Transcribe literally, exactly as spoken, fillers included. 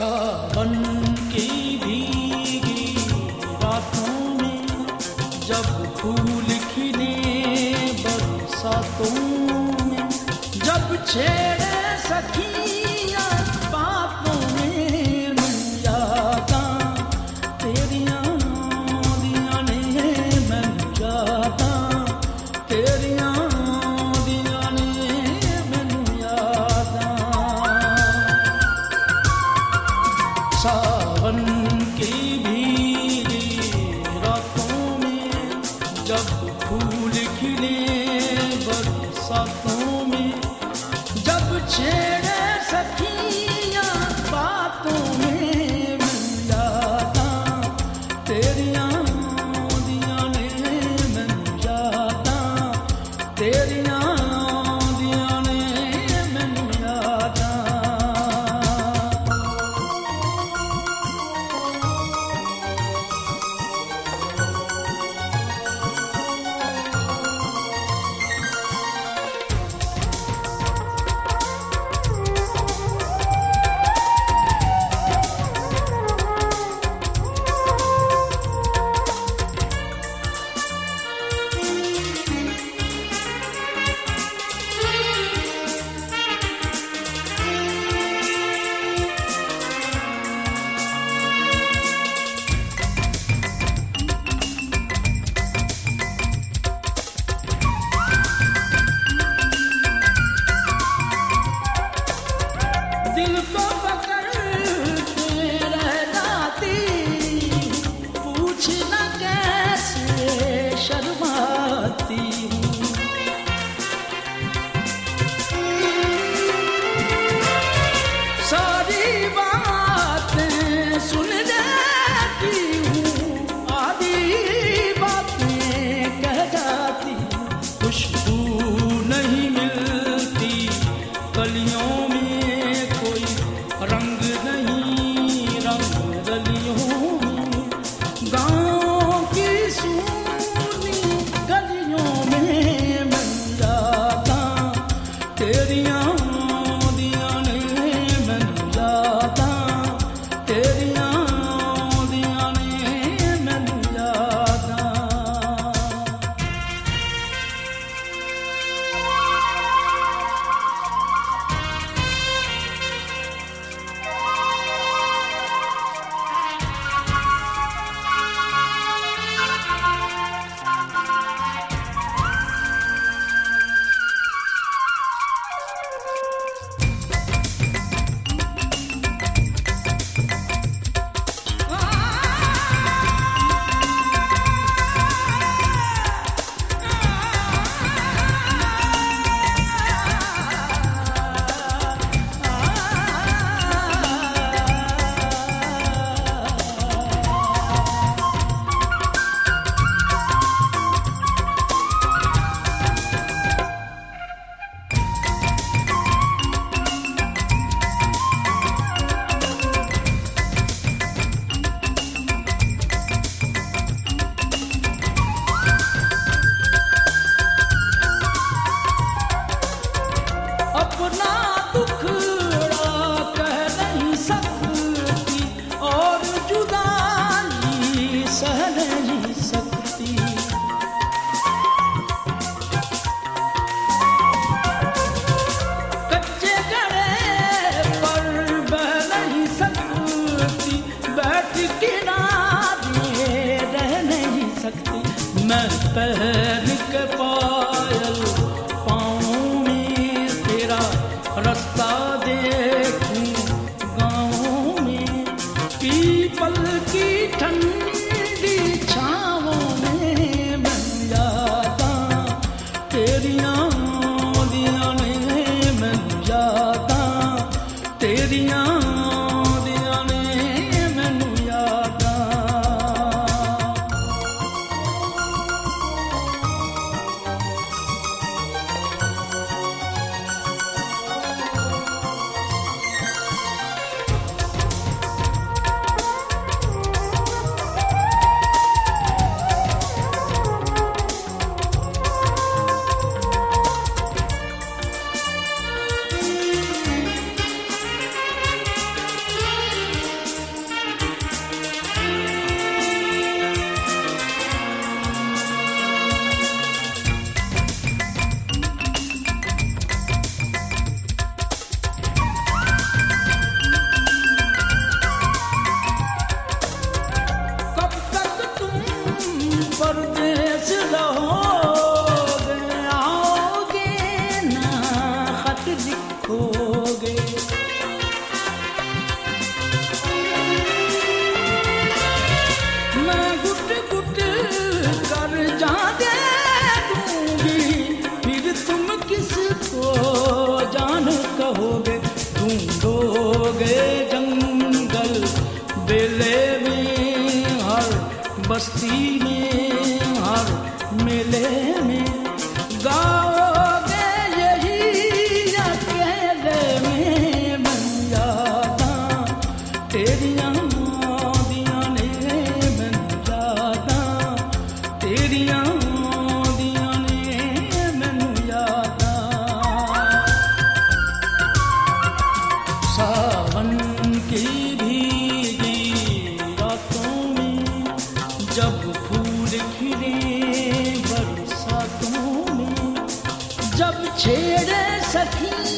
सावन की भीगी रातों में जब फूल खिले बरसातों में, जब छेड़े सखियां बातों में, मैं यादा तेरियां दियां ने, मैं यादा तेरियां दियां ने, मैनू यादा। सावन की भीगी रातों में जब फूल खिले बरसातों में, जब छेड़े सखियां बातों में, मैं यादा तेरियां दियां ने, मैनू यादा तेरियां दियां ने, मैनू यादा। दिल को पकड़ के रह जाती, पूछना कैसे शर्माती हूँ। सारी बातें सुन लेती हूँ, आधी बातें कह जाती हूँ। खुशबू नहीं मिलती कलियों में, रंग नहीं रंग गलियों में, गाँव की सूनी गलियों में, मैं यादा तेरियां दियां ने, मैनू यादा तेरियां दियां ने, मैनू यादा। अपना दुखड़ा कह नहीं सकती और जुदाई सह नहीं सकती। कच्चे घड़े पर बह नहीं सकती, बैठ किनारे रह नहीं सकती। मैं पहन के पायल रास्ता देखूं गाँवों में, पीपल की ठंडी छाँवों में, मैं यादा तेरियां दियां ने, मैनू यादा तेरियां दियां ने, मैनू यादा। जब छेड़े सखी